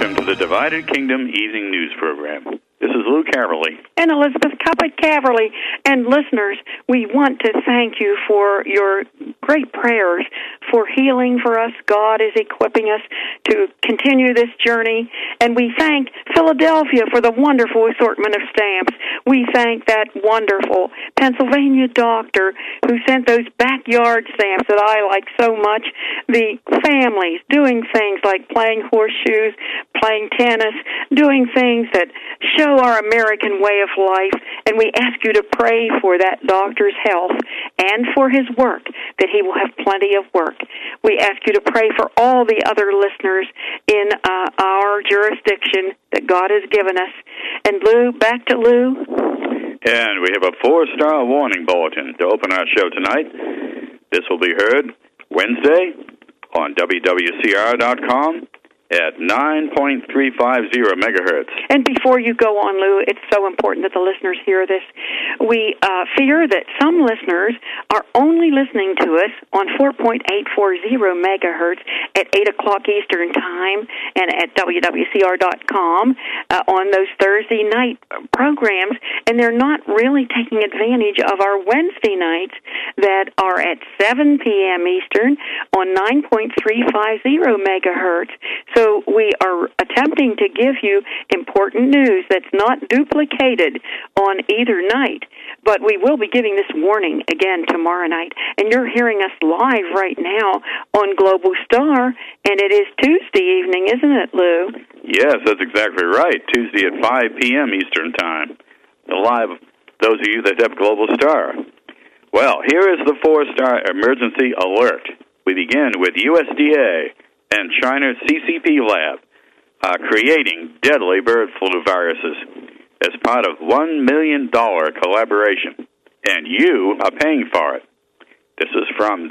welcome to the Divided Kingdom Evening News Program. This is Lou Caverly. And Elizabeth Caverly. And listeners, we want to thank you for your great prayers for healing for us. God is equipping us to continue this journey. And we thank Philadelphia for the wonderful assortment of stamps. We thank that wonderful Pennsylvania doctor who sent those backyard stamps that I like so much. The families doing things like playing horseshoes, playing tennis, doing things that show our American way of life, and we ask you to pray for that doctor's health and for his work, that he will have plenty of work. We ask you to pray for all the other listeners in our jurisdiction that God has given us. And Lou, back to Lou. And we have a 4-star warning bulletin to open our show tonight. This will be heard Wednesday on WWCR.com at 9.350 megahertz. And before you go on, Lou, it's so important that the listeners hear this. We fear that some listeners are only listening to us on 4.840 megahertz at 8 o'clock Eastern Time and at WWCR.com on those Thursday night programs, and they're not really taking advantage of our Wednesday nights that are at 7 p.m. Eastern on 9.350 megahertz. So we are attempting to give you important news that's not duplicated on either night, but we will be giving this warning again tomorrow night. And you're hearing us live right now on Global Star, and it is Tuesday evening, isn't it, Lou? Yes, that's exactly right. Tuesday at 5 p.m. Eastern Time. Live, those of you that have Global Star. Well, here is the 4-star emergency alert. We begin with USDA and China's CCP lab creating deadly bird flu viruses as part of $1 million collaboration, and you are paying for it. This is from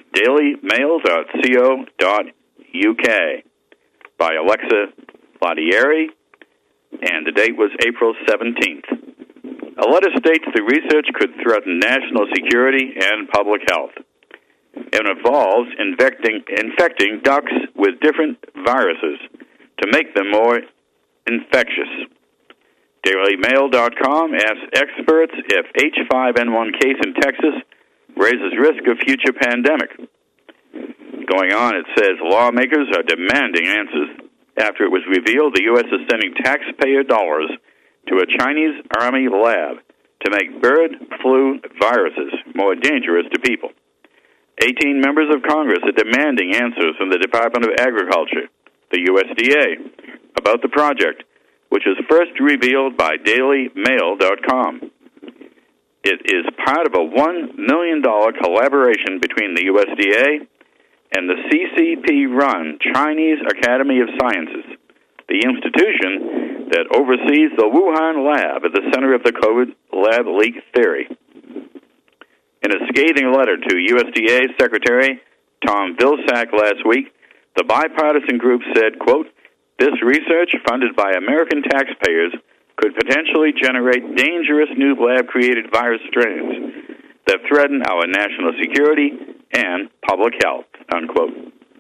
dailymail.co.uk by Alexa Ladieri, and the date was April 17th. A letter states the research could threaten national security and public health. It involves infecting ducks with different viruses to make them more infectious. DailyMail.com asks experts if H5N1 case in Texas raises risk of future pandemic. Going on, it says lawmakers are demanding answers after it was revealed the U.S. is sending taxpayer dollars to a Chinese army lab to make bird flu viruses more dangerous to people. 18 members of Congress are demanding answers from the Department of Agriculture, the USDA, about the project, which was first revealed by DailyMail.com. It is part of a $1 million collaboration between the USDA and the CCP-run Chinese Academy of Sciences, the institution that oversees the Wuhan lab at the center of the COVID lab leak theory. In a scathing letter to USDA Secretary Tom Vilsack last week, the bipartisan group said, quote, "This research, funded by American taxpayers, could potentially generate dangerous new lab-created virus strains that threaten our national security and public health," unquote.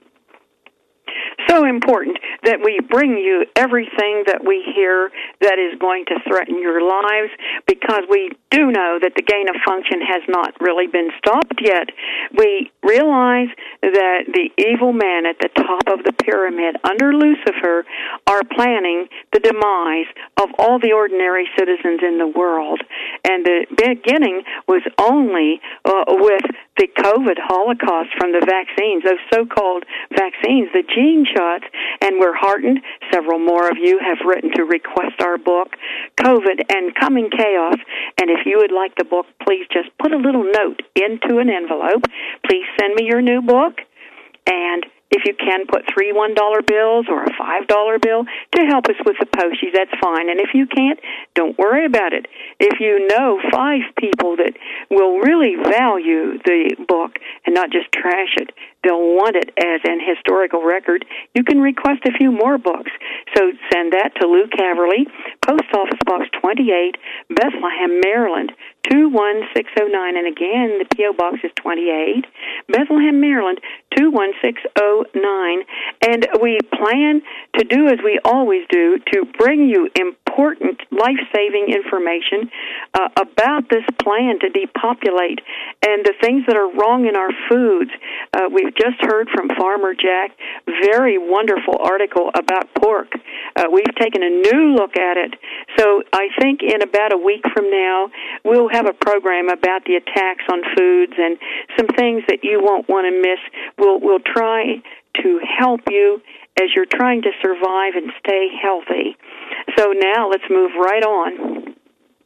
So important that we bring you everything that we hear that is going to threaten your lives, because we do know that the gain of function has not really been stopped yet. We realize that the evil men at the top of the pyramid under Lucifer are planning the demise of all the ordinary citizens in the world. And the beginning was only with the COVID holocaust from the vaccines, those so-called vaccines, the gene shots, and we're heartened. Several more of you have written to request our book, COVID and Coming Chaos. And if you would like the book, please just put a little note into an envelope. Please send me your new book, and if you can, put 3 $1 bills or a $5 bill to help us with the postage, that's fine. And if you can't, don't worry about it. If you know 5 people that will really value the book and not just trash it, they'll want it as an historical record, you can request a few more books. So send that to Lou Caverly, Post Office Box 28, Bethlehem, Maryland, 21609. And again, the P.O. Box is 28, Bethlehem, Maryland, 21609. And we plan to do as we always do, to bring you important life-saving information about this plan to depopulate and the things that are wrong in our foods. We've just heard from Farmer Jack, very wonderful article about pork. We've taken a new look at it. So I think in about a week from now, we'll have a program about the attacks on foods and some things that you won't want to miss. We'll try to help you as you're trying to survive and stay healthy. So now let's move right on.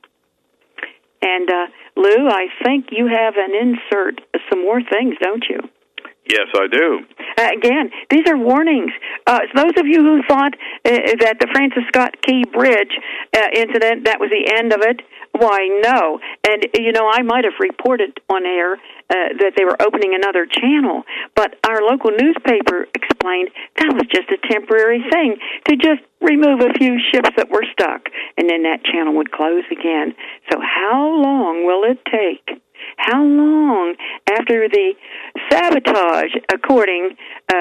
And Lou, I think you have an insert, some more things, don't you? Yes, I do. Again, these are warnings. Those of you who thought that the Francis Scott Key Bridge incident, that was the end of it, why, no. And, you know, I might have reported on air that they were opening another channel, but our local newspaper explained that was just a temporary thing to just remove a few ships that were stuck, and then that channel would close again. So how long will it take? How long after the sabotage, according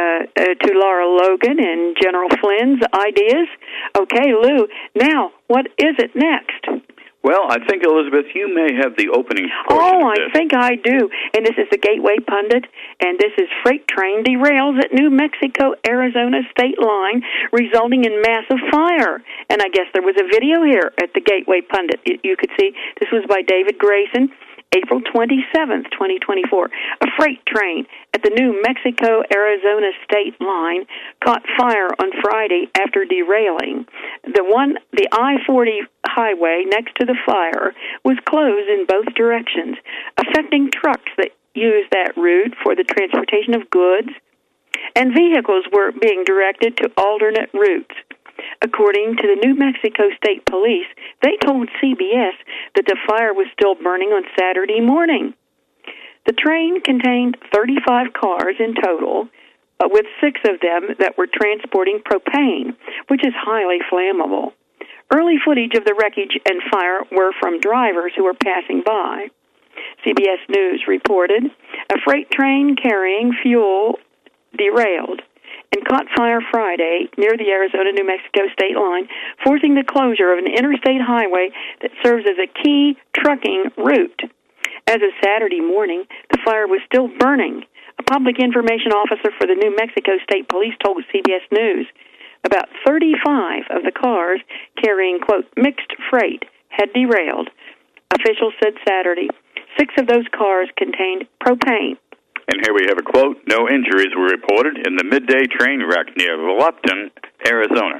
to Laura Logan and General Flynn's ideas? Okay, Lou, now, what is it next? Well, I think, Elizabeth, you may have the opening portion Oh, of this. I think I do. And this is the Gateway Pundit, and this is freight train derails at New Mexico-Arizona state line, resulting in massive fire. And I guess there was a video here at the Gateway Pundit. You could see this was by David Grayson, April 27th, 2024. A freight train at the New Mexico-Arizona state line caught fire on Friday after derailing. The I-40 highway next to the fire was closed in both directions, affecting trucks that use that route for the transportation of goods, and vehicles were being directed to alternate routes. According to the New Mexico State Police, they told CBS that the fire was still burning on Saturday morning. The train contained 35 cars in total, with 6 of them that were transporting propane, which is highly flammable. Early footage of the wreckage and fire were from drivers who were passing by. CBS News reported a freight train carrying fuel derailed and caught fire Friday near the Arizona-New Mexico state line, forcing the closure of an interstate highway that serves as a key trucking route. As of Saturday morning, the fire was still burning. A public information officer for the New Mexico State Police told CBS News about 35 of the cars carrying, quote, mixed freight had derailed. Officials said Saturday 6 of those cars contained propane. And here we have a quote, no injuries were reported in the midday train wreck near Lupton, Arizona.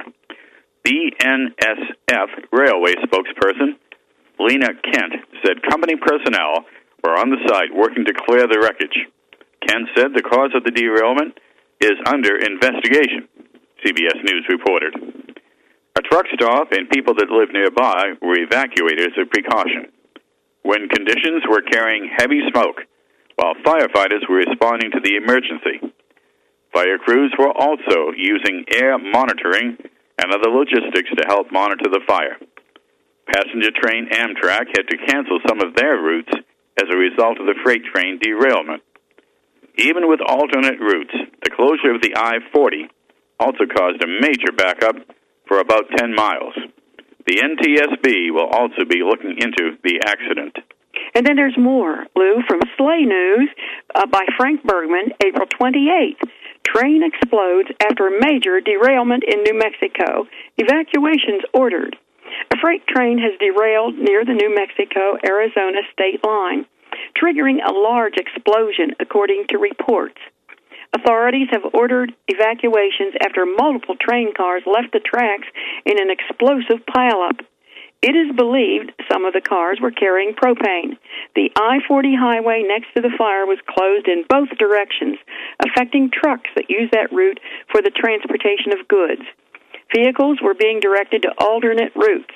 BNSF Railway spokesperson Lena Kent said company personnel were on the site working to clear the wreckage. Kent said the cause of the derailment is under investigation, CBS News reported. A truck stop and people that lived nearby were evacuated as a precaution. When conditions were carrying heavy smoke, while firefighters were responding to the emergency. Fire crews were also using air monitoring and other logistics to help monitor the fire. Passenger train Amtrak had to cancel some of their routes as a result of the freight train derailment. Even with alternate routes, the closure of the I-40 also caused a major backup for about 10 miles. The NTSB will also be looking into the accident. And then there's more, Lou, from Slay News by Frank Bergman, April 28th. Train explodes after major derailment in New Mexico. Evacuations ordered. A freight train has derailed near the New Mexico-Arizona state line, triggering a large explosion, according to reports. Authorities have ordered evacuations after multiple train cars left the tracks in an explosive pileup. It is believed some of the cars were carrying propane. The I-40 highway next to the fire was closed in both directions, affecting trucks that use that route for the transportation of goods. Vehicles were being directed to alternate routes.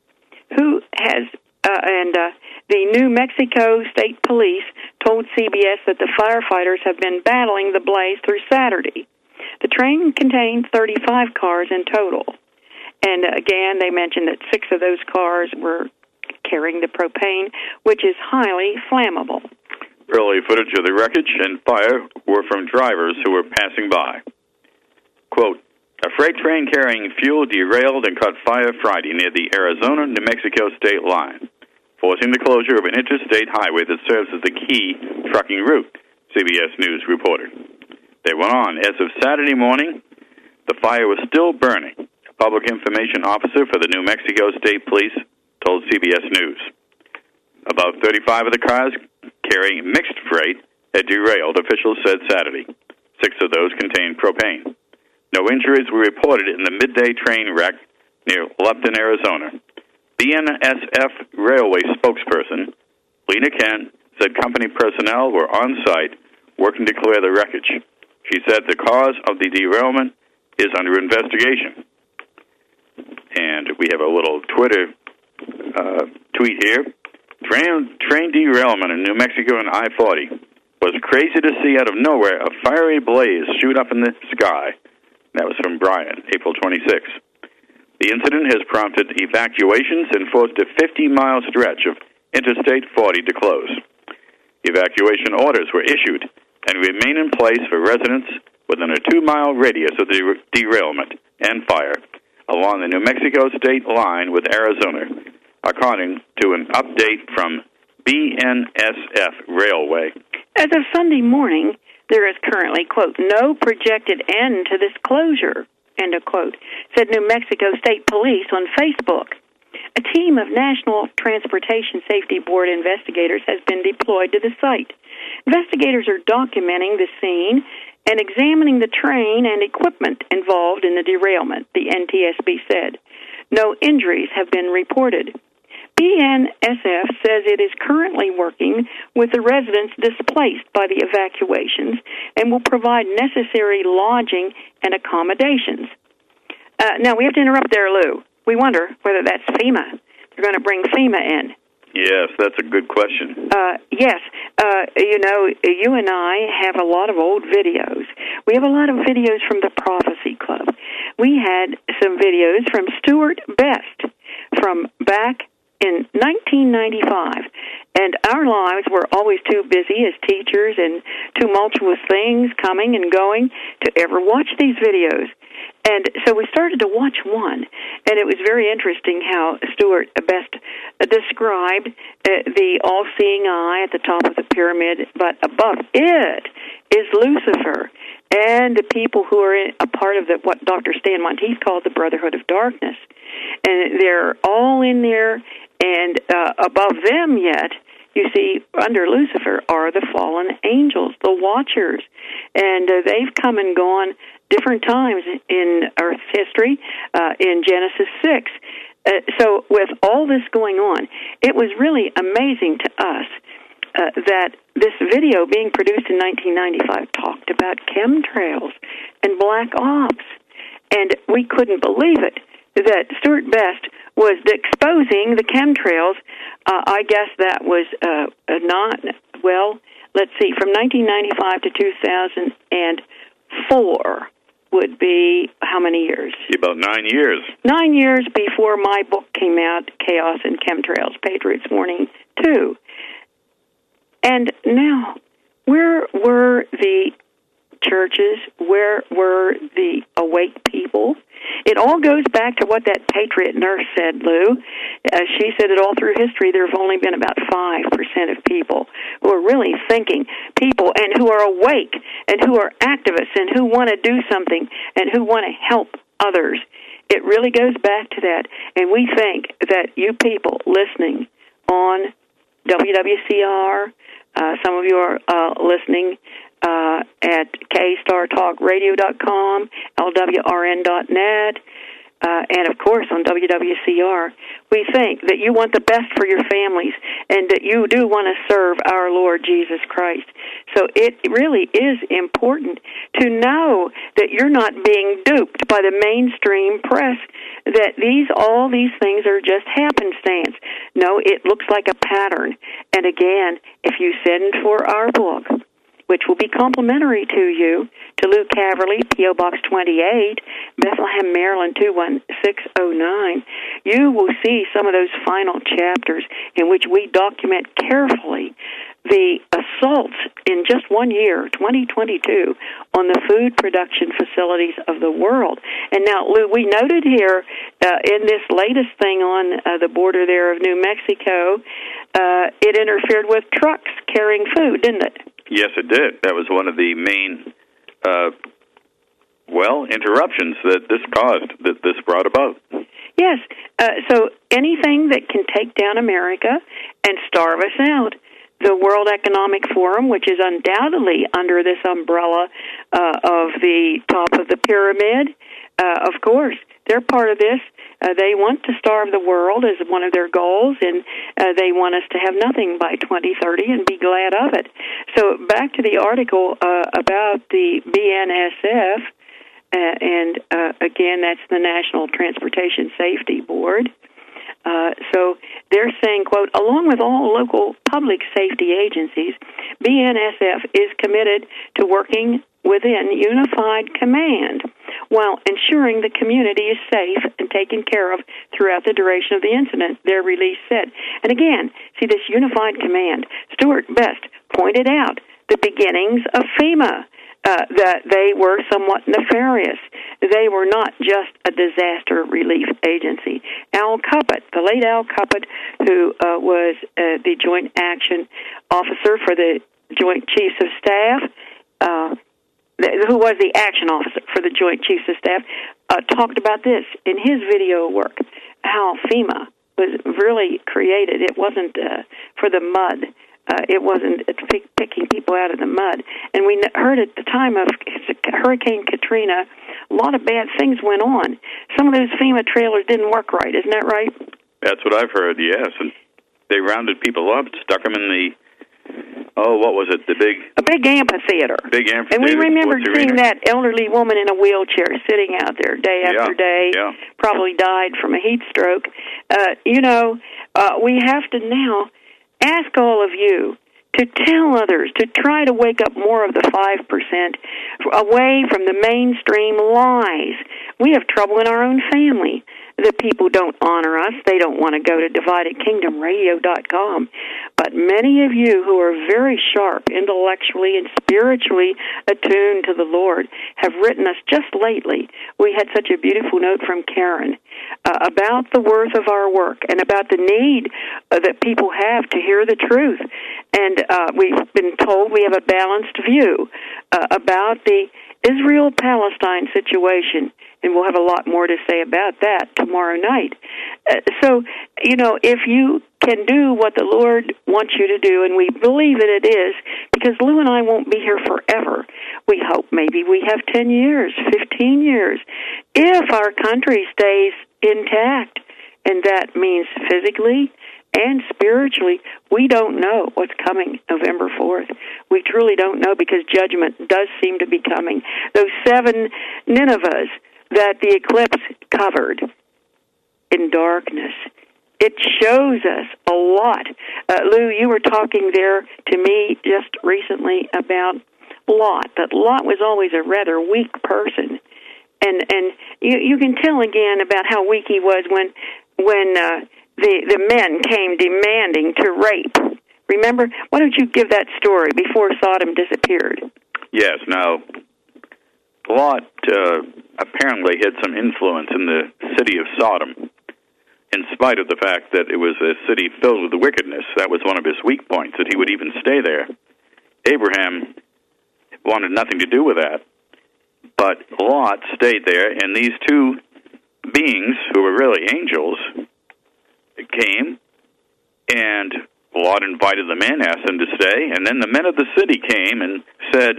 The New Mexico State Police told CBS that the firefighters have been battling the blaze through Saturday. The train contained 35 cars in total. And again, they mentioned that 6 of those cars were carrying the propane, which is highly flammable. Early footage of the wreckage and fire were from drivers who were passing by. Quote, A freight train carrying fuel derailed and caught fire Friday near the Arizona-New Mexico state line, forcing the closure of an interstate highway that serves as the key trucking route, CBS News reported. They went on. As of Saturday morning, the fire was still burning. A public information officer for the New Mexico State Police told CBS News. About 35 of the cars carrying mixed freight had derailed, officials said Saturday. 6 of those contained propane. No injuries were reported in the midday train wreck near Lupton, Arizona. BNSF Railway spokesperson Lena Kent said company personnel were on site working to clear the wreckage. She said the cause of the derailment is under investigation. And we have a little Twitter tweet here. Train derailment in New Mexico and I-40 was crazy to see out of nowhere a fiery blaze shoot up in the sky. That was from Brian, April 26. The incident has prompted evacuations and forced a 50-mile stretch of Interstate 40 to close. Evacuation orders were issued and remain in place for residents within a 2-mile radius of the derailment and fire along the New Mexico state line with Arizona, according to an update from BNSF Railway. As of Sunday morning, there is currently, quote, no projected end to this closure, end of quote, said New Mexico State Police on Facebook. A team of National Transportation Safety Board investigators has been deployed to the site. Investigators are documenting the scene and examining the train and equipment involved in the derailment, the NTSB said. No injuries have been reported. BNSF says it is currently working with the residents displaced by the evacuations and will provide necessary lodging and accommodations. Now, we have to interrupt there, Lou. We wonder whether that's FEMA. They're going to bring FEMA in. Yes, that's a good question. Yes. You know, you and I have a lot of old videos. We have a lot of videos from the Prophecy Club. We had some videos from Stuart Best from back in 1995, and our lives were always too busy as teachers and tumultuous things coming and going to ever watch these videos. And so we started to watch one, and it was very interesting how Stuart Best described the all-seeing eye at the top of the pyramid, but above it is Lucifer and the people who are a part of what Dr. Stan Monteith called the Brotherhood of Darkness. And they're all in there, and above them yet, you see, under Lucifer are the fallen angels, the watchers, and they've come and gone different times in Earth's history, in Genesis 6. So with all this going on, it was really amazing to us that this video being produced in 1995 talked about chemtrails and black ops, and we couldn't believe it, that Stuart Best was exposing the chemtrails. I guess that was not, well, let's see, from 1995 to 2004 would be how many years? About 9 years. 9 years before my book came out, Chaos and Chemtrails, Patriots Warning 2. And now, where were the churches? Where were the awake people? It all goes back to what that patriot nurse said, Lou. She said that all through history there have only been about 5% of people who are really thinking people and who are awake and who are activists and who want to do something and who want to help others. It really goes back to that. And we think that you people listening on WWCR, some of you are listening at kstartalkradio.com, lwrn.net, and, of course, on WWCR. We think that you want the best for your families and that you do want to serve our Lord Jesus Christ. So it really is important to know that you're not being duped by the mainstream press, that all these things are just happenstance. No, it looks like a pattern. And, again, if you send for our book, which will be complimentary to you, to Lou Caverly, P.O. Box 28, Bethlehem, Maryland, 21609, you will see some of those final chapters in which we document carefully the assaults in just 1 year, 2022, on the food production facilities of the world. And now, Lou, we noted here in this latest thing on the border there of New Mexico, it interfered with trucks carrying food, didn't it? Yes, it did. That was one of the main, interruptions that this caused, that this brought about. Yes. So anything that can take down America and starve us out. The World Economic Forum, which is undoubtedly under this umbrella of the top of the pyramid, of course, they're part of this. They want to starve the world as one of their goals, and they want us to have nothing by 2030 and be glad of it. So back to the article about the BNSF, and again, that's the National Transportation Safety Board. So they're saying, quote, along with all local public safety agencies, BNSF is committed to working within unified command while ensuring the community is safe and taken care of throughout the duration of the incident, their release said. And again, see this unified command. Stuart Best pointed out the beginnings of FEMA. That they were somewhat nefarious. They were not just a disaster relief agency. Al Cuppett, the late Al Cuppett, who was the Joint Action Officer for the Joint Chiefs of Staff, who was the Action Officer for the Joint Chiefs of Staff, talked about this in his video work, how FEMA was really created. It wasn't for the mud. It wasn't picking people out of the mud. And we heard at the time of Hurricane Katrina, a lot of bad things went on. Some of those FEMA trailers didn't work right. Isn't that right? That's what I've heard, yes. And they rounded people up, stuck them in the, what was it, a big amphitheater. Big amphitheater. And we remember seeing that elderly woman in a wheelchair sitting out there day after day, probably died from a heat stroke. We have to now ask all of you to tell others, to try to wake up more of the 5% away from the mainstream lies. We have trouble in our own family. The people don't honor us. They don't want to go to DividedKingdomRadio.com. But many of you who are very sharp intellectually and spiritually attuned to the Lord have written us just lately. We had such a beautiful note from Karen about the worth of our work and about the need that people have to hear the truth. And we've been told we have a balanced view about the Israel-Palestine situation, and we'll have a lot more to say about that tomorrow night. So, if you can do what the Lord wants you to do, and we believe that it is, because Lou and I won't be here forever. We hope maybe we have 10 years, 15 years, if our country stays intact, and that means physically and spiritually. We don't know what's coming November 4th. We truly don't know, because judgment does seem to be coming. Those 7 Ninevehs that the eclipse covered in darkness, it shows us a lot. Lou, you were talking there to me just recently about Lot, that Lot was always a rather weak person. And you can tell again about how weak he was when the men came demanding to rape. Remember? Why don't you give that story before Sodom disappeared? Yes. Now, Lot apparently had some influence in the city of Sodom, in spite of the fact that it was a city filled with wickedness. That was one of his weak points, that he would even stay there. Abraham wanted nothing to do with that. But Lot stayed there, and these 2 beings, who were really angels, came, and Lot invited them in, asked them to stay, and then the men of the city came and said,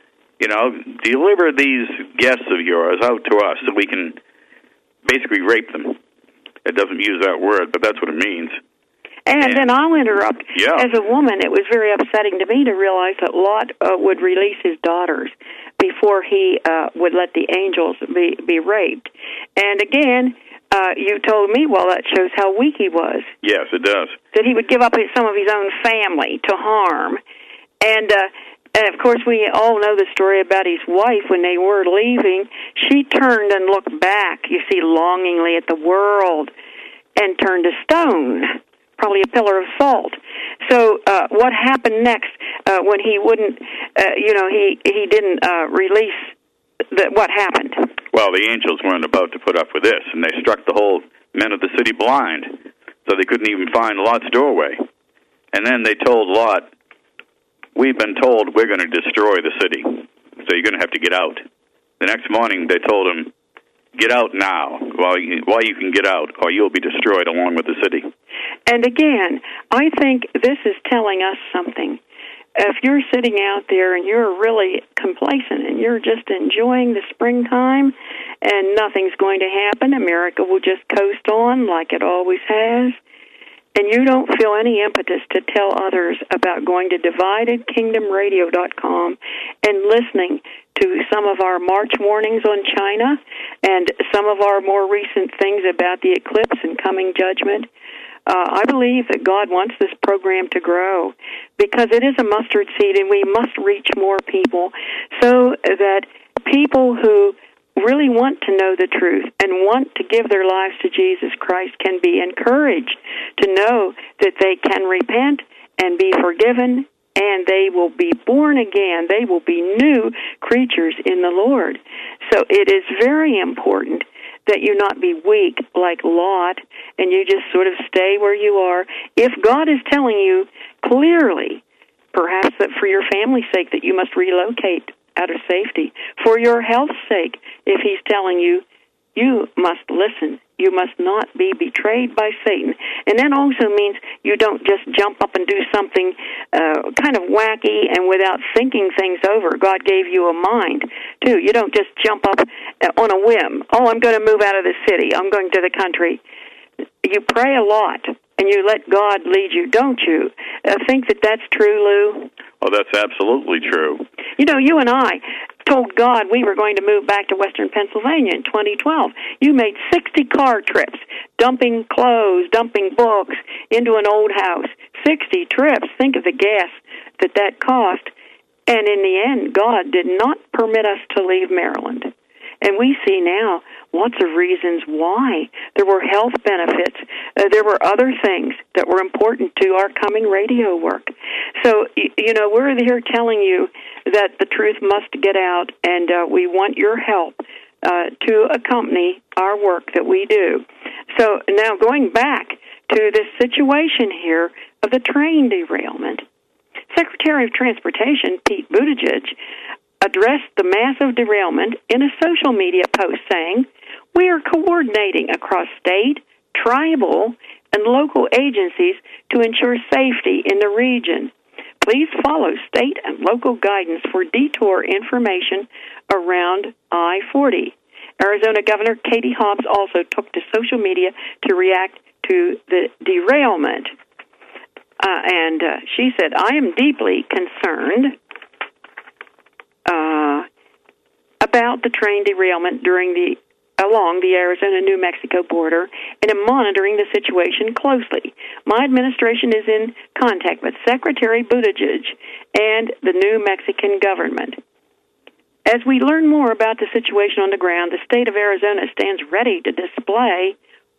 deliver these guests of yours out to us so we can basically rape them. It doesn't use that word, but that's what it means. And then I'll interrupt. Yeah. As a woman, it was very upsetting to me to realize that Lot would release his daughters before he would let the angels be raped. And again, you told me, well, that shows how weak he was. Yes, it does. That he would give up some of his own family to harm. And of course, we all know the story about his wife when they were leaving. She turned and looked back, you see, longingly at the world, and turned to stone probably a pillar of salt. So what happened next when he wouldn't, he didn't release what happened? Well, the angels weren't about to put up with this, and they struck the whole men of the city blind, so they couldn't even find Lot's doorway. And then they told Lot, we've been told we're going to destroy the city, so you're going to have to get out. The next morning, they told him, get out now, while you can get out, or you'll be destroyed along with the city. And again, I think this is telling us something. If you're sitting out there and you're really complacent and you're just enjoying the springtime and nothing's going to happen, America will just coast on like it always has, and you don't feel any impetus to tell others about going to DividedKingdomRadio.com and listening to some of our March warnings on China and some of our more recent things about the eclipse and coming judgment, I believe that God wants this program to grow because it is a mustard seed and we must reach more people so that people who really want to know the truth and want to give their lives to Jesus Christ can be encouraged to know that they can repent and be forgiven and they will be born again. They will be new creatures in the Lord. So it is very important that you not be weak like Lot and you just sort of stay where you are. If God is telling you clearly, perhaps that for your family's sake that you must relocate out of safety, for your health's sake, if he's telling you, you must listen. You must not be betrayed by Satan. And that also means you don't just jump up and do something kind of wacky and without thinking things over. God gave you a mind, too. You don't just jump up on a whim. Oh, I'm going to move out of the city. I'm going to the country. You pray a lot, and you let God lead you, don't you? Think that that's true, Lou? Oh, that's absolutely true. You know, you and I told God we were going to move back to Western Pennsylvania in 2012. You made 60 car trips, dumping clothes, dumping books into an old house. 60 trips. Think of the gas that cost. And in the end, God did not permit us to leave Maryland. And we see now lots of reasons why. There were health benefits. There were other things that were important to our coming radio work. So, you know, we're here telling you that the truth must get out, and we want your help to accompany our work that we do. So now going back to this situation here of the train derailment, Secretary of Transportation Pete Buttigieg addressed the massive derailment in a social media post saying, we are coordinating across state, tribal, and local agencies to ensure safety in the region. Please follow state and local guidance for detour information around I-40. Arizona Governor Katie Hobbs also took to social media to react to the derailment. And she said, I am deeply concerned about the train derailment along the Arizona-New Mexico border, and am monitoring the situation closely. My administration is in contact with Secretary Buttigieg and the New Mexican government. As we learn more about the situation on the ground, the state of Arizona stands ready to deploy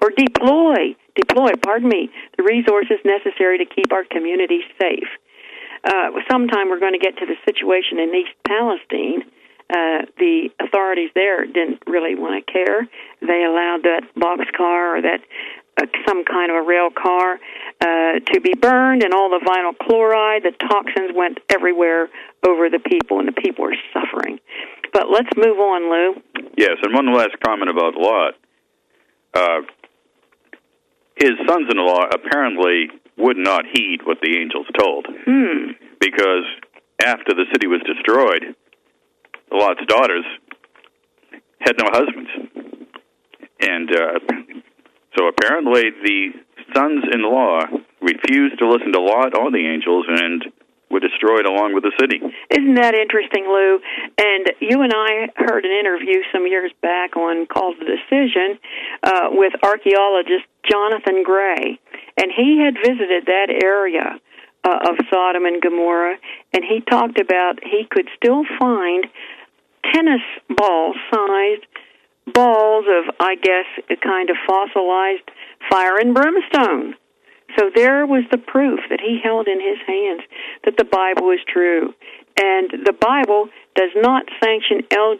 the resources necessary to keep our communities safe. Sometime we're going to get to the situation in East Palestine. The authorities there didn't really want to care. They allowed that boxcar or that some kind of a rail car to be burned, and all the vinyl chloride, the toxins went everywhere over the people, and the people are suffering. But let's move on, Lou. Yes, and one last comment about Lot. His sons-in-law apparently would not heed what the angels told. Because after the city was destroyed, Lot's daughters had no husbands. And so apparently the sons-in-law refused to listen to Lot or the angels and were destroyed along with the city. Isn't that interesting, Lou? And you and I heard an interview some years back on Called the Decision with archaeologist Jonathan Gray. And he had visited that area of Sodom and Gomorrah, and he talked about he could still find tennis ball-sized balls of, I guess, a kind of fossilized fire and brimstone. So there was the proof that he held in his hands that the Bible is true. And the Bible does not sanction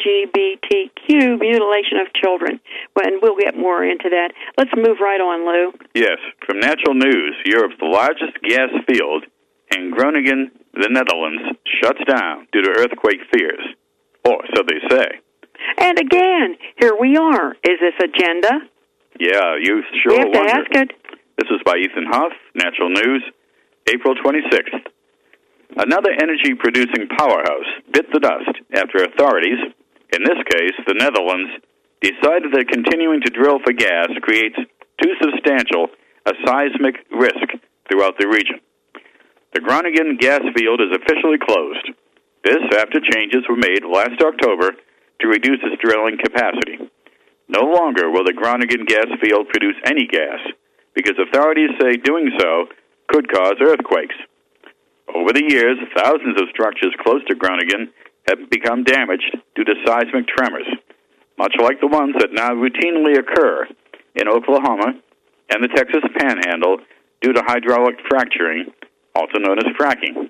LGBTQ mutilation of children. And we'll get more into that. Let's move right on, Lou. Yes. From Natural News, Europe's largest gas field in Groningen, the Netherlands, shuts down due to earthquake fears. Or so they say. And again, here we are. Is this agenda? Yeah, you sure we have wonder. To ask it. This is by Ethan Huff, Natural News, April 26th. Another energy-producing powerhouse bit the dust after authorities, in this case the Netherlands, decided that continuing to drill for gas creates too substantial a seismic risk throughout the region. The Groningen gas field is officially closed. This after changes were made last October to reduce its drilling capacity. No longer will the Groningen gas field produce any gas, because authorities say doing so could cause earthquakes. Over the years, thousands of structures close to Groningen have become damaged due to seismic tremors, much like the ones that now routinely occur in Oklahoma and the Texas Panhandle due to hydraulic fracturing, also known as fracking.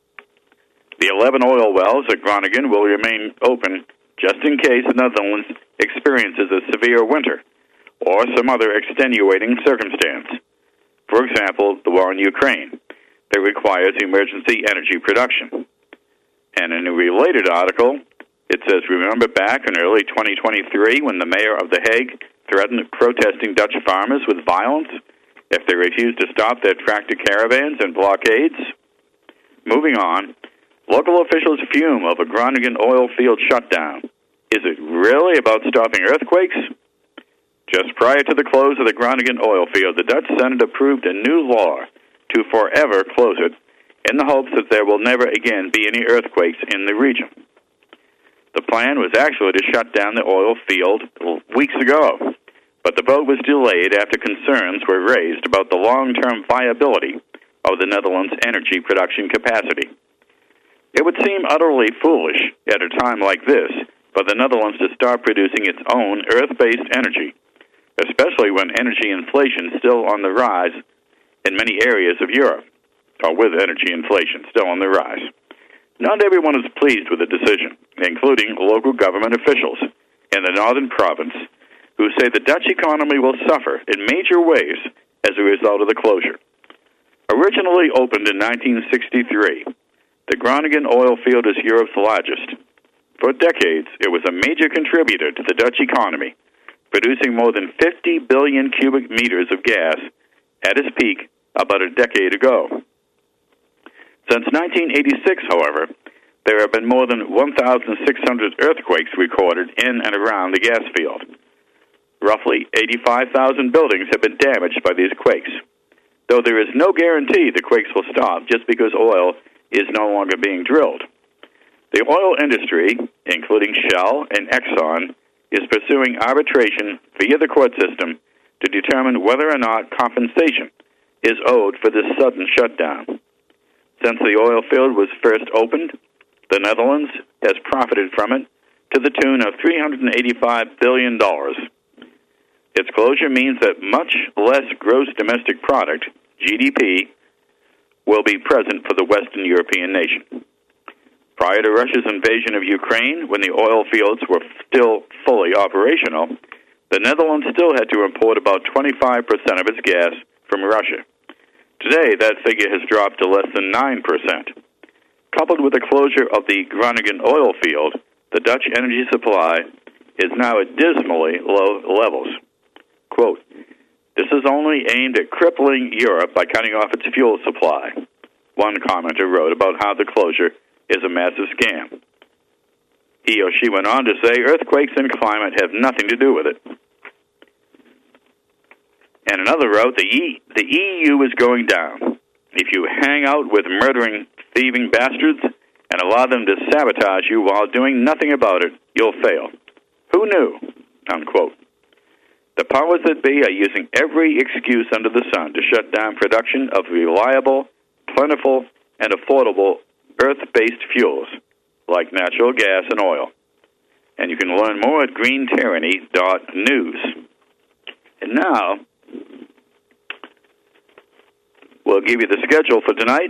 The 11 oil wells at Groningen will remain open just in case the Netherlands experiences a severe winter or some other extenuating circumstance. For example, the war in Ukraine that requires emergency energy production. And in a related article, it says, remember back in early 2023 when the mayor of The Hague threatened protesting Dutch farmers with violence if they refused to stop their tractor caravans and blockades? Moving on, local officials fume over Groningen oil field shutdown. Is it really about stopping earthquakes? Just prior to the close of the Groningen oil field, the Dutch Senate approved a new law to forever close it in the hopes that there will never again be any earthquakes in the region. The plan was actually to shut down the oil field weeks ago, but the vote was delayed after concerns were raised about the long-term viability of the Netherlands' energy production capacity. It would seem utterly foolish at a time like this for the Netherlands to start producing its own earth-based energy, especially when energy inflation is still on the rise in many areas of Europe, or with energy inflation still on the rise. Not everyone is pleased with the decision, including local government officials in the northern province, who say the Dutch economy will suffer in major ways as a result of the closure. Originally opened in 1963, the Groningen oil field is Europe's largest. For decades, it was a major contributor to the Dutch economy, producing more than 50 billion cubic meters of gas at its peak about a decade ago. Since 1986, however, there have been more than 1,600 earthquakes recorded in and around the gas field. Roughly 85,000 buildings have been damaged by these quakes, though there is no guarantee the quakes will stop just because oil is no longer being drilled. The oil industry, including Shell and Exxon, is pursuing arbitration via the court system to determine whether or not compensation is owed for this sudden shutdown. Since the oil field was first opened, the Netherlands has profited from it to the tune of $385 billion. Its closure means that much less gross domestic product, GDP, will be present for the Western European nation. Prior to Russia's invasion of Ukraine, when the oil fields were still fully operational, the Netherlands still had to import about 25% of its gas from Russia. Today, that figure has dropped to less than 9%. Coupled with the closure of the Groningen oil field, the Dutch energy supply is now at dismally low levels. Quote, this is only aimed at crippling Europe by cutting off its fuel supply. One commenter wrote about how the closure is a massive scam. He or she went on to say earthquakes and climate have nothing to do with it. And another wrote, the EU is going down. If you hang out with murdering, thieving bastards and allow them to sabotage you while doing nothing about it, you'll fail. Who knew? Unquote. The powers that be are using every excuse under the sun to shut down production of reliable, plentiful, and affordable earth-based fuels like natural gas and oil. And you can learn more at greentyranny.news. And now, We'll give you the schedule for tonight.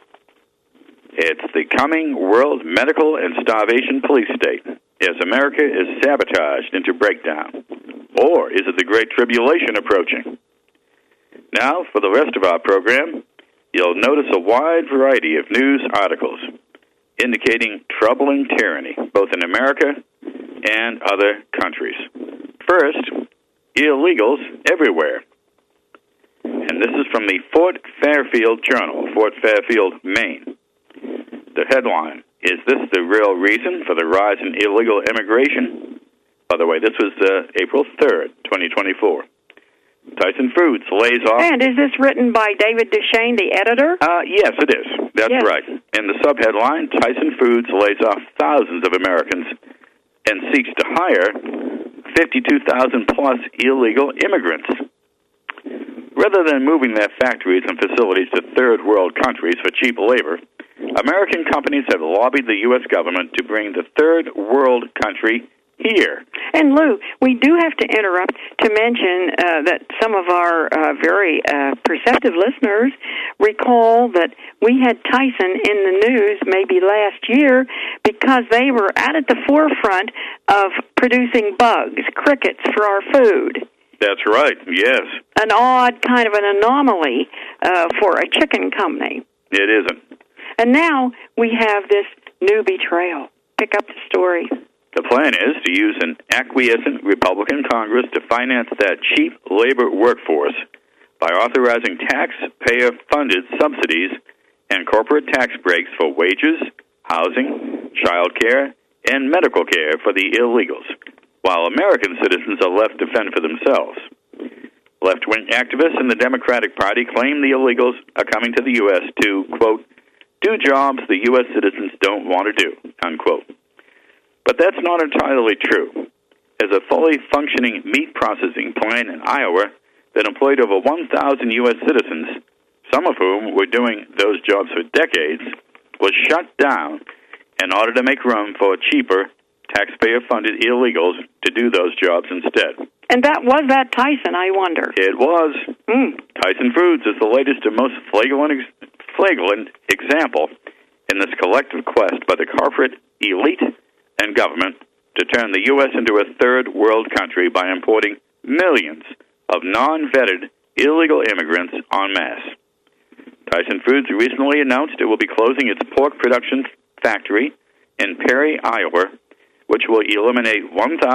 It's the coming World Medical and Starvation Police State, as America is sabotaged into breakdown. Or is it the Great Tribulation approaching? Now, for the rest of our program, you'll notice a wide variety of news articles indicating troubling tyranny, both in America and other countries. First, illegals everywhere. And this is from the Fort Fairfield Journal, Fort Fairfield, Maine. The headline, "Is this the real reason for the rise in illegal immigration?" By the way, this was April 3rd, 2024. Tyson Foods lays off... And is this written by David Duchesne, the editor? Yes, it is. That's right. In the subheadline, Tyson Foods lays off thousands of Americans and seeks to hire 52,000-plus illegal immigrants. Rather than moving their factories and facilities to third-world countries for cheap labor, American companies have lobbied the U.S. government to bring the third-world country here. And, Lou, we do have to interrupt to mention that some of our very perceptive listeners recall that we had Tyson in the news maybe last year because they were out at the forefront of producing bugs, crickets, for our food. That's right, yes. An odd kind of an anomaly for a chicken company. It isn't. And now we have this new betrayal. Pick up the story. The plan is to use an acquiescent Republican Congress to finance that cheap labor workforce by authorizing taxpayer-funded subsidies and corporate tax breaks for wages, housing, child care, and medical care for the illegals, while American citizens are left to fend for themselves. Left-wing activists in the Democratic Party claim the illegals are coming to the U.S. to, quote, do jobs the U.S. citizens don't want to do, unquote. But that's not entirely true, as a fully functioning meat processing plant in Iowa that employed over 1,000 U.S. citizens, some of whom were doing those jobs for decades, was shut down in order to make room for cheaper, taxpayer-funded illegals to do those jobs instead. And was that Tyson, I wonder? It was. Tyson Foods is the latest and most flagrant example in this collective quest by the corporate elite and government to turn the U.S. into a third-world country by importing millions of non-vetted illegal immigrants en masse. Tyson Foods recently announced it will be closing its pork production factory in Perry, Iowa, which will eliminate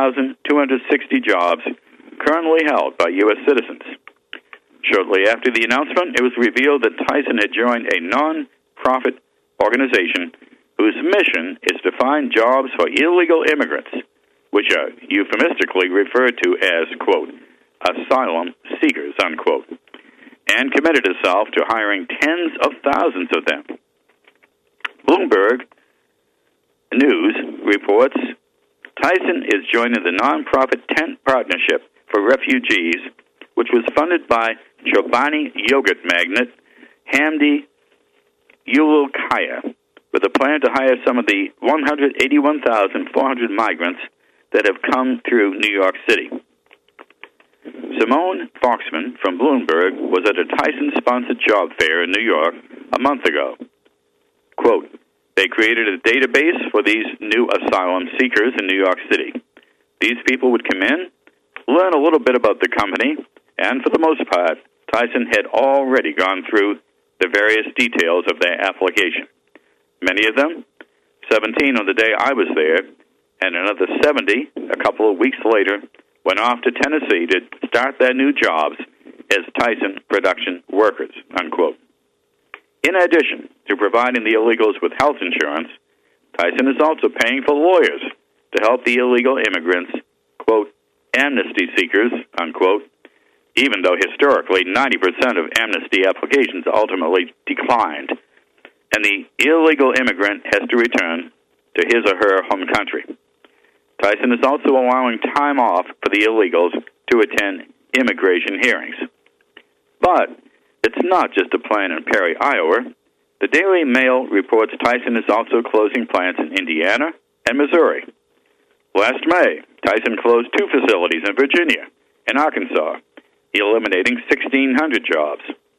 1,260 jobs currently held by U.S. citizens. Shortly after the announcement, it was revealed that Tyson had joined a non-profit organization whose mission is to find jobs for illegal immigrants, which are euphemistically referred to as, quote, asylum seekers, unquote, and committed itself to hiring tens of thousands of them. Bloomberg News reports Tyson is joining the nonprofit Tent Partnership for Refugees, which was funded by Chobani yogurt magnate Hamdi Ulukaya, with a plan to hire some of the 181,400 migrants that have come through New York City. Simone Foxman from Bloomberg was at a Tyson-sponsored job fair in New York a month ago. Quote, they created a database for these new asylum seekers in New York City. These people would come in, learn a little bit about the company, and for the most part, Tyson had already gone through the various details of their application. Many of them, 17 on the day I was there, and another 70 a couple of weeks later, went off to Tennessee to start their new jobs as Tyson production workers, unquote. In addition to providing the illegals with health insurance, Tyson is also paying for lawyers to help the illegal immigrants, quote, amnesty seekers, unquote, even though historically 90% of amnesty applications ultimately declined, and the illegal immigrant has to return to his or her home country. Tyson is also allowing time off for the illegals to attend immigration hearings. But it's not just a plan in Perry, Iowa. The Daily Mail reports Tyson is also closing plants in Indiana and Missouri. Last May, Tyson closed 2 facilities in Virginia and Arkansas, eliminating 1,600 jobs.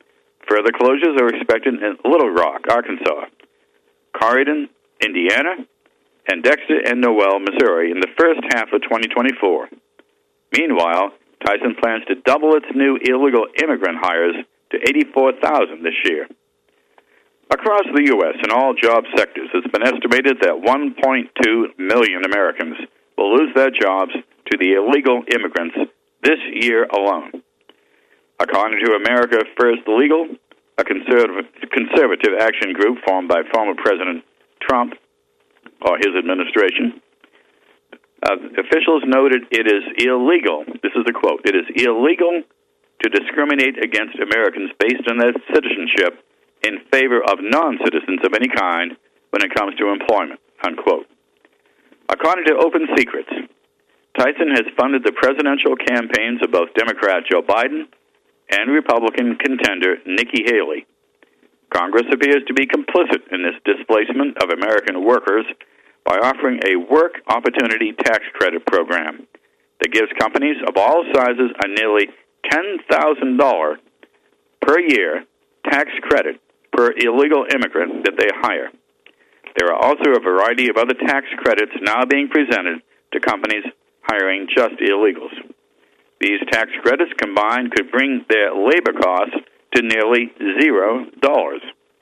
Further closures are expected in Little Rock, Arkansas, Corydon, Indiana, and Dexter and Noel, Missouri, in the first half of 2024. Meanwhile, Tyson plans to double its new illegal immigrant hires to 84,000 this year. Across the U.S. in all job sectors, it's been estimated that 1.2 million Americans will lose their jobs to the illegal immigrants this year alone. According to America First Legal, a conservative action group formed by former President Trump or his administration, officials noted it is illegal, this is a quote, it is illegal to discriminate against Americans based on their citizenship in favor of non-citizens of any kind when it comes to employment, unquote. According to Open Secrets, Tyson has funded the presidential campaigns of both Democrat Joe Biden and Republican contender Nikki Haley. Congress appears to be complicit in this displacement of American workers by offering a work opportunity tax credit program that gives companies of all sizes a nearly $10,000 per year tax credit per illegal immigrant that they hire. There are also a variety of other tax credits now being presented to companies hiring just illegals. These tax credits combined could bring their labor costs to nearly $0.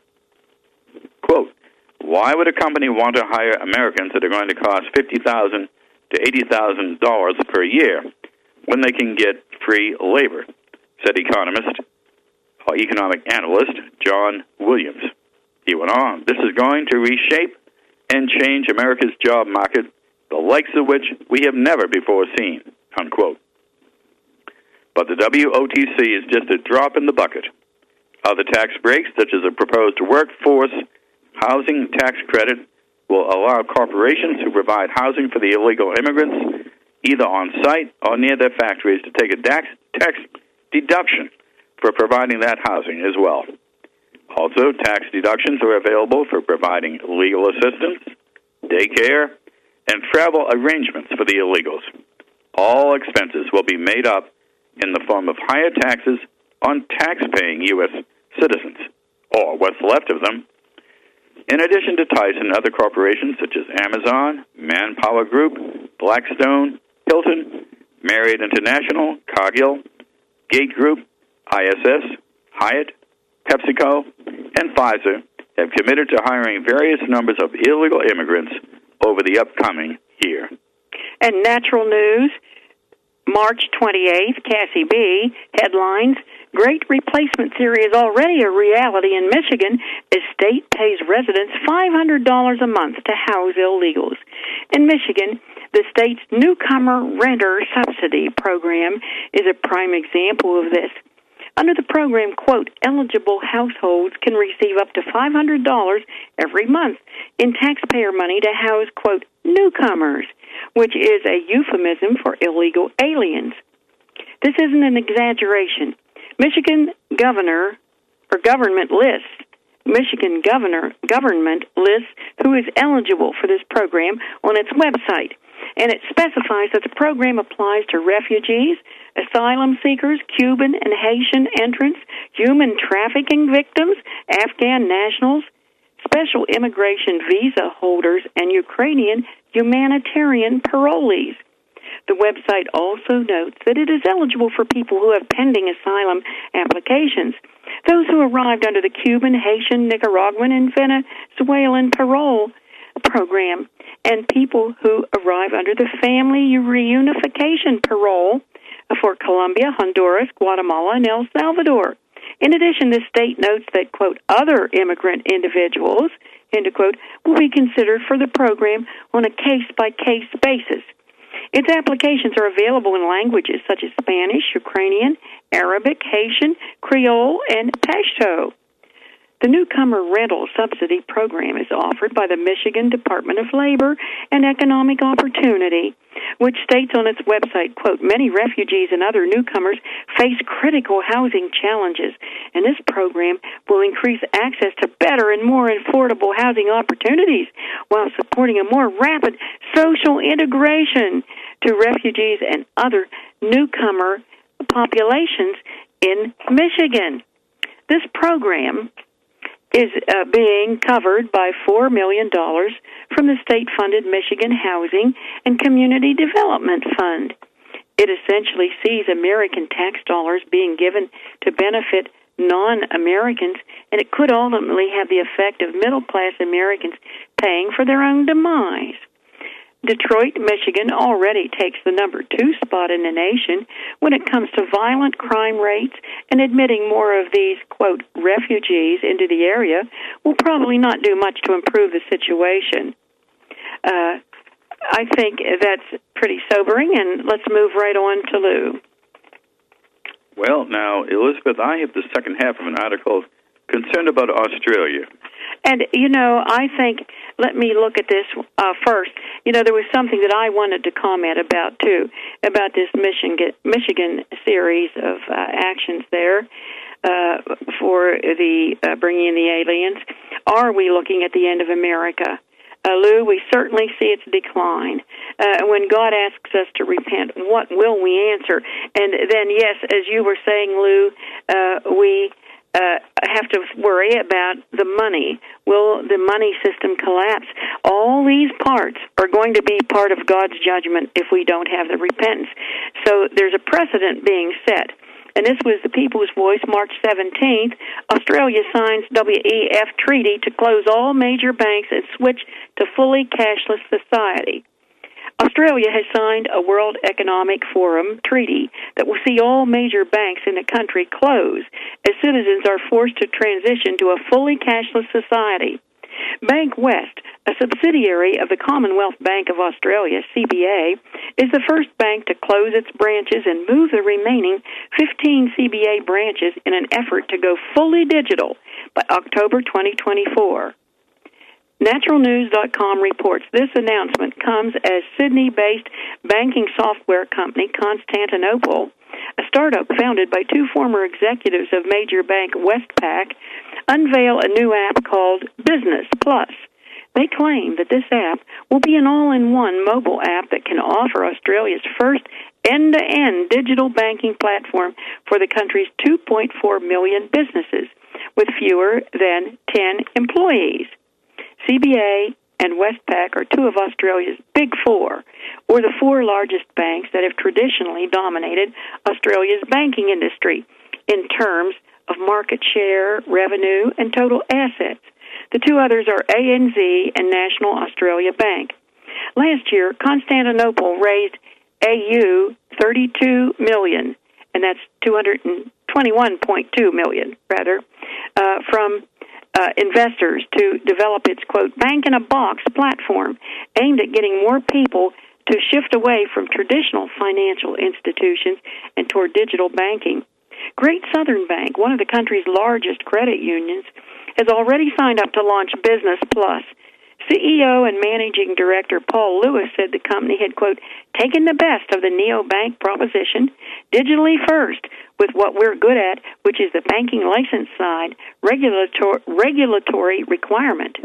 Quote, why would a company want to hire Americans that are going to cost $50,000 to $80,000 per year when they can get free labor, said economic analyst John Williams. He went on, this is going to reshape and change America's job market, the likes of which we have never before seen, unquote. But the WOTC is just a drop in the bucket. Other tax breaks, such as a proposed workforce housing tax credit, will allow corporations who provide housing for the illegal immigrants, either on site or near their factories, to take a tax deduction for providing that housing as well. Also, tax deductions are available for providing legal assistance, daycare, and travel arrangements for the illegals. All expenses will be made up in the form of higher taxes on tax-paying U.S. citizens, or what's left of them. In addition to Tyson, other corporations such as Amazon, Manpower Group, Blackstone, Hilton, Marriott International, Cargill, Gate Group, ISS, Hyatt, PepsiCo, and Pfizer have committed to hiring various numbers of illegal immigrants over the upcoming year. And natural news, March 28th, Cassie B. headlines, Great Replacement Theory is already a reality in Michigan as state pays residents $500 a month to house illegals. In Michigan, the state's newcomer renter subsidy program is a prime example of this. Under the program, quote, eligible households can receive up to $500 every month in taxpayer money to house, quote, newcomers, which is a euphemism for illegal aliens. This isn't an exaggeration. Michigan government lists who is eligible for this program on its website, and it specifies that the program applies to refugees, asylum seekers, Cuban and Haitian entrants, human trafficking victims, Afghan nationals, special immigration visa holders, and Ukrainian humanitarian parolees. The website also notes that it is eligible for people who have pending asylum applications, those who arrived under the Cuban, Haitian, Nicaraguan, and Venezuelan parole program, and people who arrive under the family reunification parole for Colombia, Honduras, Guatemala, and El Salvador. In addition, the state notes that, quote, other immigrant individuals, end of quote, will be considered for the program on a case-by-case basis. Its applications are available in languages such as Spanish, Ukrainian, Arabic, Haitian, Creole, and Pashto. The newcomer rental subsidy program is offered by the Michigan Department of Labor and Economic Opportunity, which states on its website, quote, many refugees and other newcomers face critical housing challenges, and this program will increase access to better and more affordable housing opportunities while supporting a more rapid social integration to refugees and other newcomer populations in Michigan. this program is being covered by $4 million from the state-funded Michigan Housing and Community Development Fund. It essentially sees American tax dollars being given to benefit non-Americans, and it could ultimately have the effect of middle-class Americans paying for their own demise. Detroit, Michigan already takes the number 2 spot in the nation when it comes to violent crime rates, and admitting more of these, quote, refugees into the area will probably not do much to improve the situation. I think that's pretty sobering, and let's move right on to Lou. Well, now, Elizabeth, I have the second half of an article concerned about Australia. And, I think, let me look at this first. There was something that I wanted to comment about, too, about this Michigan series of actions there for the bringing in the aliens. Are we looking at the end of America? Lou, we certainly see its decline. When God asks us to repent, what will we answer? And then, yes, as you were saying, Lou, we have to worry about the money. Will the money system collapse? All these parts are going to be part of God's judgment if we don't have the repentance. So there's a precedent being set. And this was the People's Voice, March 17th. Australia signs WEF treaty to close all major banks and switch to fully cashless society. Australia has signed a World Economic Forum treaty that will see all major banks in the country close as citizens are forced to transition to a fully cashless society. Bank West, a subsidiary of the Commonwealth Bank of Australia, CBA, is the first bank to close its branches and move the remaining 15 CBA branches in an effort to go fully digital by October 2024. Naturalnews.com reports this announcement comes as Sydney-based banking software company Constantinople, a startup founded by 2 former executives of major bank Westpac, unveil a new app called Business Plus. They claim that this app will be an all-in-one mobile app that can offer Australia's first end-to-end digital banking platform for the country's 2.4 million businesses with fewer than 10 employees. CBA and Westpac are 2 of Australia's big 4, or the 4 largest banks that have traditionally dominated Australia's banking industry in terms of market share, revenue, and total assets. The 2 others are ANZ and National Australia Bank. Last year, Constantinople raised AU $32 million, and that's $221.2 million, from investors to develop its, quote, bank-in-a-box platform aimed at getting more people to shift away from traditional financial institutions and toward digital banking. Great Southern Bank, one of the country's largest credit unions, has already signed up to launch Business Plus. CEO and Managing Director Paul Lewis said the company had, quote, taken the best of the neobank proposition, digitally first, with what we're good at, which is the banking license side, regulatory requirement.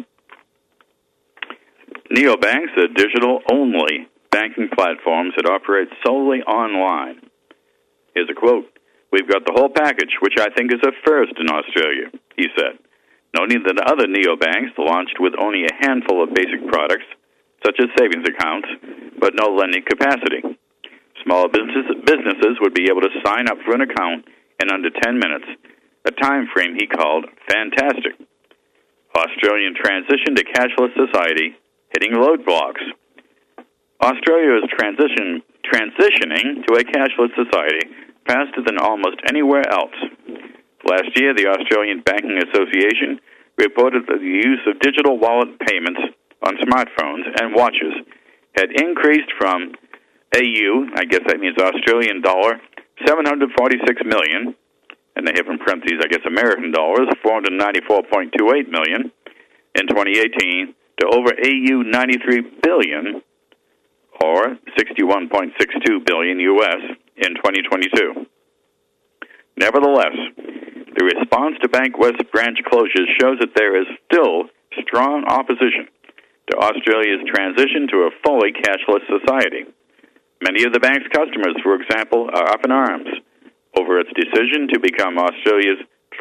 Neobanks are digital-only banking platforms that operate solely online. Here's a quote. We've got the whole package, which I think is a first in Australia, he said. Noting that other neobanks launched with only a handful of basic products, such as savings accounts, but no lending capacity. Small businesses would be able to sign up for an account in under 10 minutes, a time frame he called fantastic. Australian transition to cashless society hitting roadblocks. Australia is transitioning to a cashless society faster than almost anywhere else. Last year, the Australian Banking Association reported that the use of digital wallet payments on smartphones and watches had increased from AU, I guess that means Australian dollar, 746 million, and they have in parentheses, I guess, American dollars, 494.28 million in 2018 to over AU 93 billion, or 61.62 billion U.S. in 2022. Nevertheless, the response to Bank West branch closures shows that there is still strong opposition to Australia's transition to a fully cashless society. Many of the bank's customers, for example, are up in arms over its decision to become Australia's first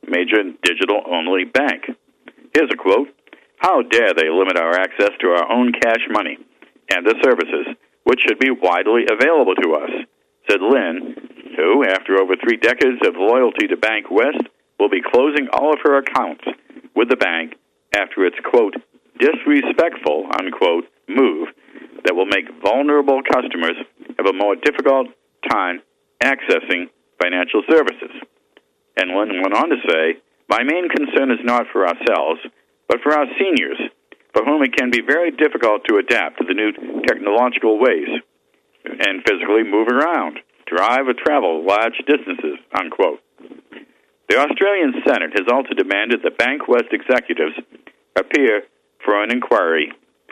major digital-only bank. Here's a quote. "How dare they limit our access to our own cash money and the services, which should be widely available to us," said Lynn, who, after over 3 decades of loyalty to Bank West, will be closing all of her accounts with the bank after its, quote, disrespectful, unquote, move that will make vulnerable customers have a more difficult time accessing financial services. And Lynn went on to say, "My main concern is not for ourselves, but for our seniors, for whom it can be very difficult to adapt to the new technological ways and physically move around, drive, or travel large distances," unquote. The Australian Senate has also demanded that Bank West executives appear for an inquiry.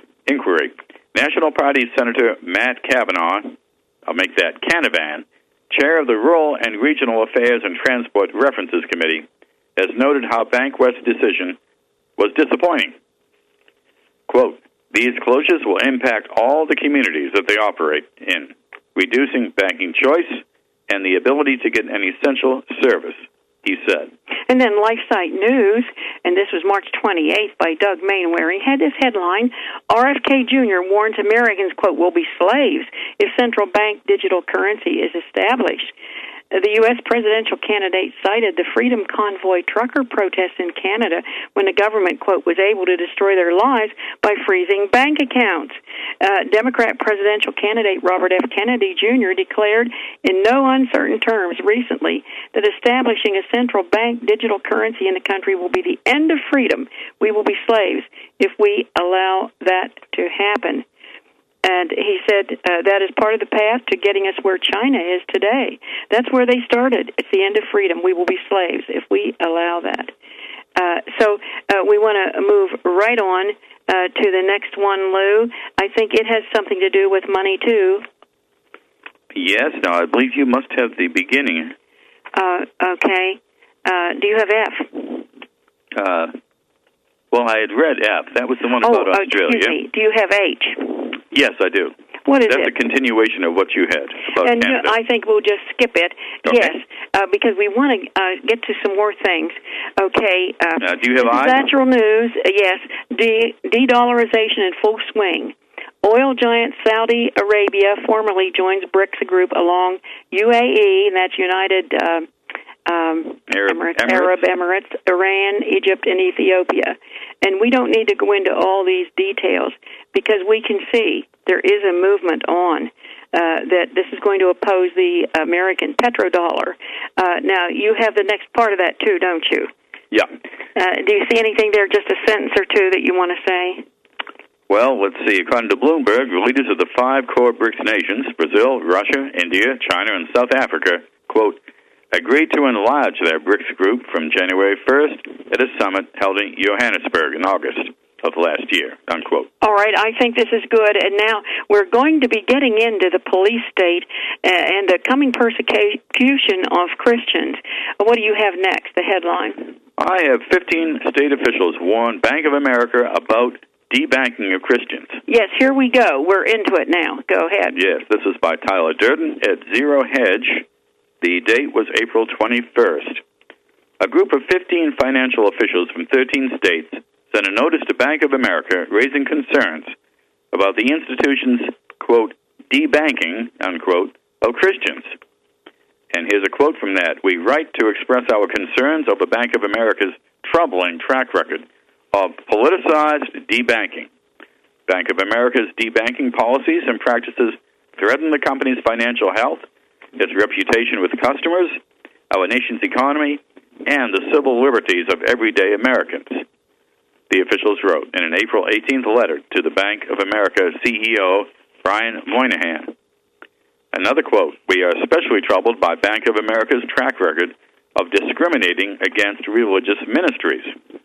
National Party Senator Matt Cavanaugh, I'll make that Canavan, chair of the Rural and Regional Affairs and Transport References Committee, has noted how Bank West's decision was disappointing. Quote, "These closures will impact all the communities that they operate in, reducing banking choice and the ability to get an essential service," he said. And then LifeSite News, and this was March 28th by Doug Mainwaring, had this headline, "RFK Jr. warns Americans, quote, will be slaves if central bank digital currency is established." The U.S. presidential candidate cited the Freedom Convoy trucker protests in Canada when the government, quote, was able to destroy their lives by freezing bank accounts. Democrat presidential candidate Robert F. Kennedy Jr. declared in no uncertain terms recently that establishing a central bank digital currency in the country will be the end of freedom. We will be slaves if we allow that to happen. And he said that is part of the path to getting us where China is today. That's where they started. It's the end of freedom. We will be slaves if we allow that. So we want to move right on to the next one, Lou. I think it has something to do with money, too. Yes. Now, I believe you must have the beginning. Okay. Do you have F? Well, I had read F. That was the one about Australia. Excuse me. Do you have H? Yes, I do. What is That's it? a continuation of what you had about and Canada. I think we'll just skip it. Okay. Yes, because we want to get to some more things. Okay. Do you have I? Natural news, yes. De-dollarization in full swing. Oil giant Saudi Arabia formally joins BRICS group along UAE, and that's United Arab Emirates, Iran, Egypt, and Ethiopia. And we don't need to go into all these details because we can see there is a movement on that this is going to oppose the American petrodollar. Now, you have the next part of that, too, don't you? Yeah. Do you see anything there, just a sentence or two that you want to say? Well, let's see. According to Bloomberg, the leaders of the 5 core BRICS nations, Brazil, Russia, India, China, and South Africa, quote, agreed to enlarge their BRICS group from January 1st at a summit held in Johannesburg in August of last year, unquote. All right, I think this is good. And now we're going to be getting into the police state and the coming persecution of Christians. What do you have next, the headline? I have 15 state officials warn Bank of America about debanking of Christians. Yes, here we go. We're into it now. Go ahead. Yes, this is by Tyler Durden at Zero Hedge. The date was April 21st. A group of 15 financial officials from 13 states sent a notice to Bank of America raising concerns about the institution's, quote, debanking, unquote, of Christians. And here's a quote from that. We write to express our concerns over Bank of America's troubling track record of politicized debanking. Bank of America's debanking policies and practices threaten the company's financial health, its reputation with customers, our nation's economy, and the civil liberties of everyday Americans. The officials wrote in an April 18th letter to the Bank of America CEO, Brian Moynihan. Another quote, we are especially troubled by Bank of America's track record of discriminating against religious ministries.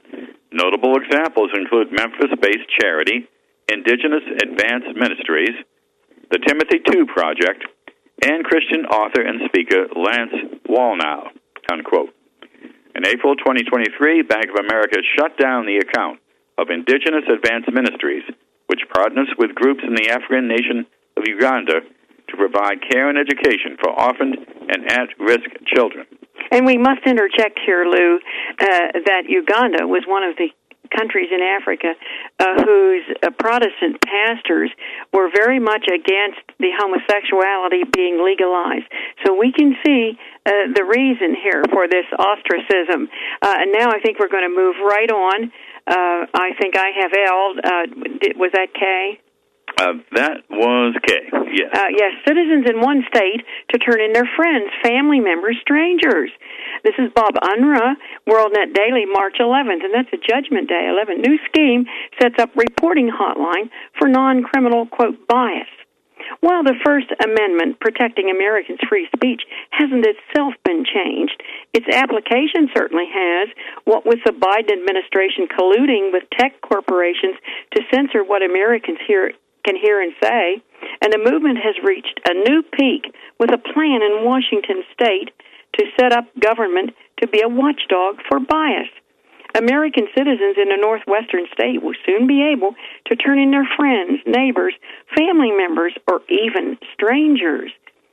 Notable examples include Memphis-based charity, Indigenous Advanced Ministries, the Timothy II Project, and Christian author and speaker Lance Wallnau, unquote. In April 2023, Bank of America shut down the account of Indigenous Advanced Ministries, which partners with groups in the African nation of Uganda to provide care and education for orphaned and at-risk children. And we must interject here, Lou, that Uganda was one of the countries in Africa whose Protestant pastors were very much against the homosexuality being legalized. So we can see the reason here for this ostracism. And now I think we're going to move right on. I think I have L. Was that K? That was K, yes. Yes, citizens in one state to turn in their friends, family members, strangers. This is Bob Unruh, WorldNet Daily, March 11th, and that's a Judgment Day 11. New scheme sets up reporting hotline for non-criminal, quote, bias. While the First Amendment protecting Americans' free speech hasn't itself been changed, its application certainly has, what with the Biden administration colluding with tech corporations to censor what Americans can hear and say, and the movement has reached a new peak with a plan in Washington state to set up government to be a watchdog for bias. American citizens in a northwestern state will soon be able to turn in their friends, neighbors, family members, or even strangers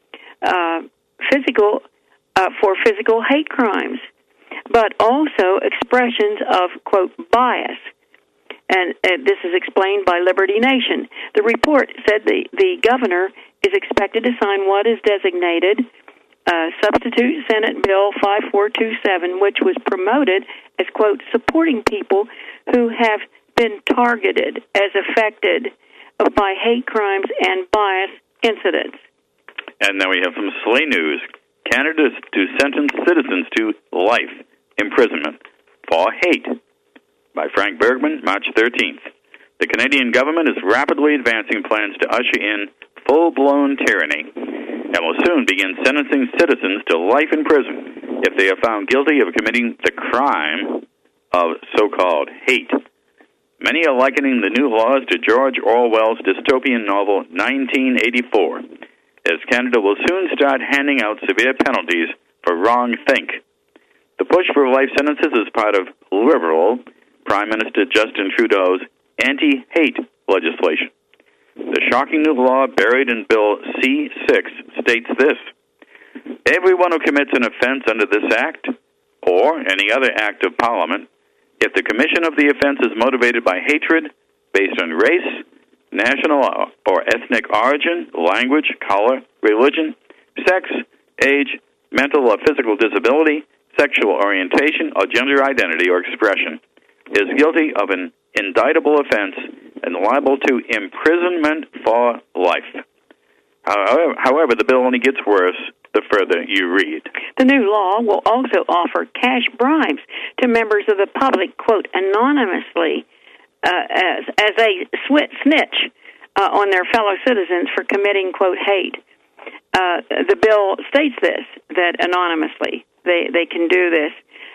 for physical hate crimes, but also expressions of, quote, bias. And this is explained by Liberty Nation. The report said the governor is expected to sign what is designated Substitute Senate Bill 5427, which was promoted as, quote, supporting people who have been targeted as affected by hate crimes and bias incidents. And now we have some Slay News. Canada to sentence citizens to life imprisonment for hate. By Frank Bergman, March 13th. The Canadian government is rapidly advancing plans to usher in full-blown tyranny and will soon begin sentencing citizens to life in prison if they are found guilty of committing the crime of so-called hate. Many are likening the new laws to George Orwell's dystopian novel 1984, as Canada will soon start handing out severe penalties for wrong think. The push for life sentences is part of Liberal Prime Minister Justin Trudeau's anti-hate legislation. The shocking new law buried in Bill C-6 states this: everyone who commits an offense under this act, or any other act of Parliament, if the commission of the offense is motivated by hatred based on race, national or ethnic origin, language, color, religion, sex, age, mental or physical disability, sexual orientation, or gender identity or expression, is guilty of an indictable offense and liable to imprisonment for life. However, the bill only gets worse the further you read. The new law will also offer cash bribes to members of the public, quote, anonymously, as a snitch on their fellow citizens for committing, quote, hate. The bill states this, that anonymously they can do this,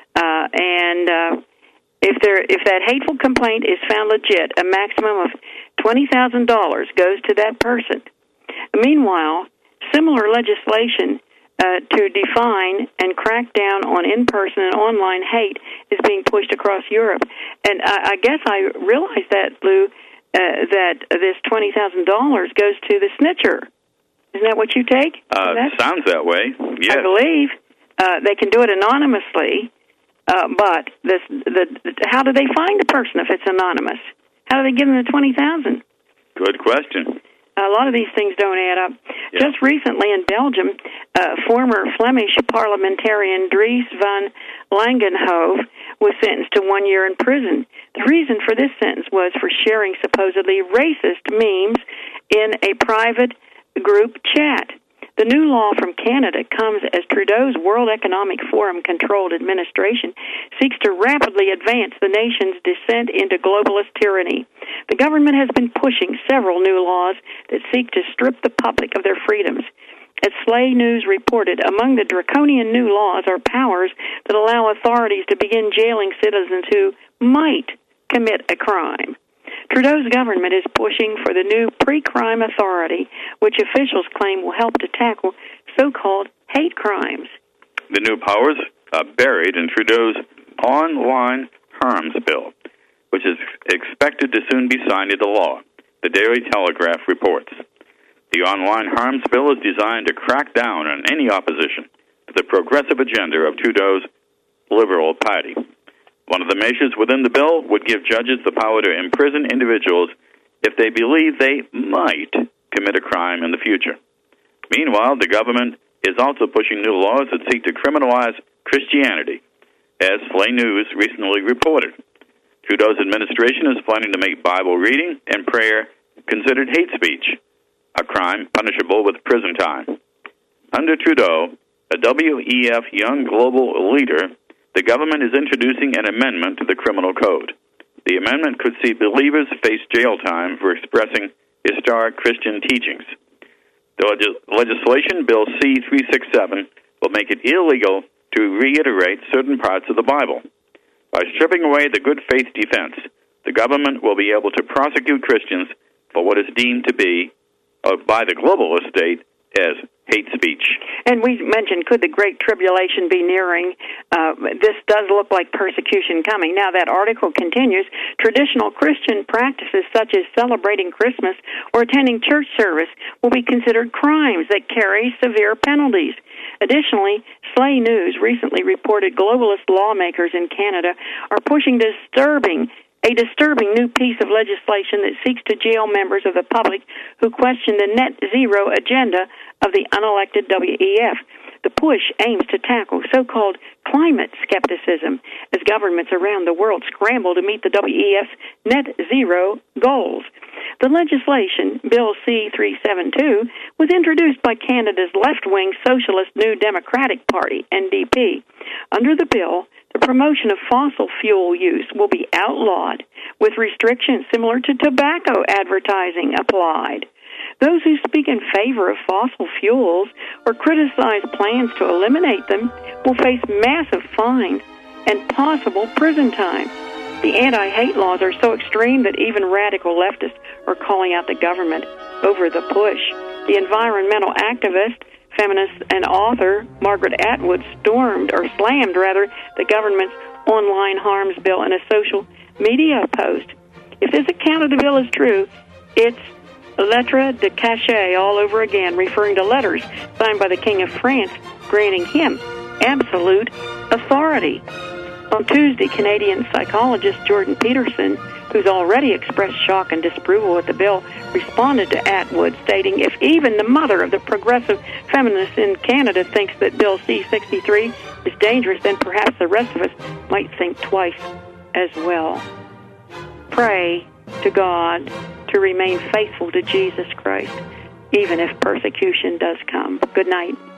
and if that hateful complaint is found legit, a maximum of $20,000 goes to that person. Meanwhile, similar legislation to define and crack down on in-person and online hate is being pushed across Europe. And I guess I realized that, Lou, that this $20,000 goes to the snitcher. Isn't that what you take? Sounds that way, yes. I believe they can do it anonymously, but how do they find a person if it's anonymous? How do they give them the $20,000? Good question. A lot of these things don't add up. Yeah. Just recently in Belgium, former Flemish parliamentarian Dries van Langenhove was sentenced to 1 year in prison. The reason for this sentence was for sharing supposedly racist memes in a private group chat. The new law from Canada comes as Trudeau's World Economic Forum-controlled administration seeks to rapidly advance the nation's descent into globalist tyranny. The government has been pushing several new laws that seek to strip the public of their freedoms. As Slay News reported, among the draconian new laws are powers that allow authorities to begin jailing citizens who might commit a crime. Trudeau's government is pushing for the new pre-crime authority, which officials claim will help to tackle so-called hate crimes. The new powers are buried in Trudeau's online harms bill, which is expected to soon be signed into law, the Daily Telegraph reports. The online harms bill is designed to crack down on any opposition to the progressive agenda of Trudeau's Liberal Party. One of the measures within the bill would give judges the power to imprison individuals if they believe they might commit a crime in the future. Meanwhile, the government is also pushing new laws that seek to criminalize Christianity, as Slay News recently reported. Trudeau's administration is planning to make Bible reading and prayer considered hate speech, a crime punishable with prison time. Under Trudeau, a WEF Young Global leader, the government is introducing an amendment to the criminal code. The amendment could see believers face jail time for expressing historic Christian teachings. The legislation, Bill C-367, will make it illegal to reiterate certain parts of the Bible. By stripping away the good faith defense, the government will be able to prosecute Christians for what is deemed to be, by the globalist state, as hate speech. And we mentioned, could the Great Tribulation be nearing? This does look like persecution coming. Now, that article continues, traditional Christian practices such as celebrating Christmas or attending church service will be considered crimes that carry severe penalties. Additionally, Slay News recently reported globalist lawmakers in Canada are pushing a disturbing new piece of legislation that seeks to jail members of the public who question the net zero agenda of the unelected WEF. The push aims to tackle so-called climate skepticism as governments around the world scramble to meet the WEF's net zero goals. The legislation, Bill C-372, was introduced by Canada's left-wing Socialist New Democratic Party, NDP. Under the bill, the promotion of fossil fuel use will be outlawed, with restrictions similar to tobacco advertising applied. Those who speak in favor of fossil fuels or criticize plans to eliminate them will face massive fines and possible prison time. The anti-hate laws are so extreme that even radical leftists are calling out the government over the push. The environmental activist, feminist, and author Margaret Atwood slammed the government's online harms bill in a social media post. If this account of the bill is true, it's lettre de cachet all over again, referring to letters signed by the King of France, granting him absolute authority. On Tuesday, Canadian psychologist Jordan Peterson, who's already expressed shock and disapproval with the bill, responded to Atwood, stating, if even the mother of the progressive feminists in Canada thinks that Bill C-63 is dangerous, then perhaps the rest of us might think twice as well. Pray to God to remain faithful to Jesus Christ, even if persecution does come. Good night.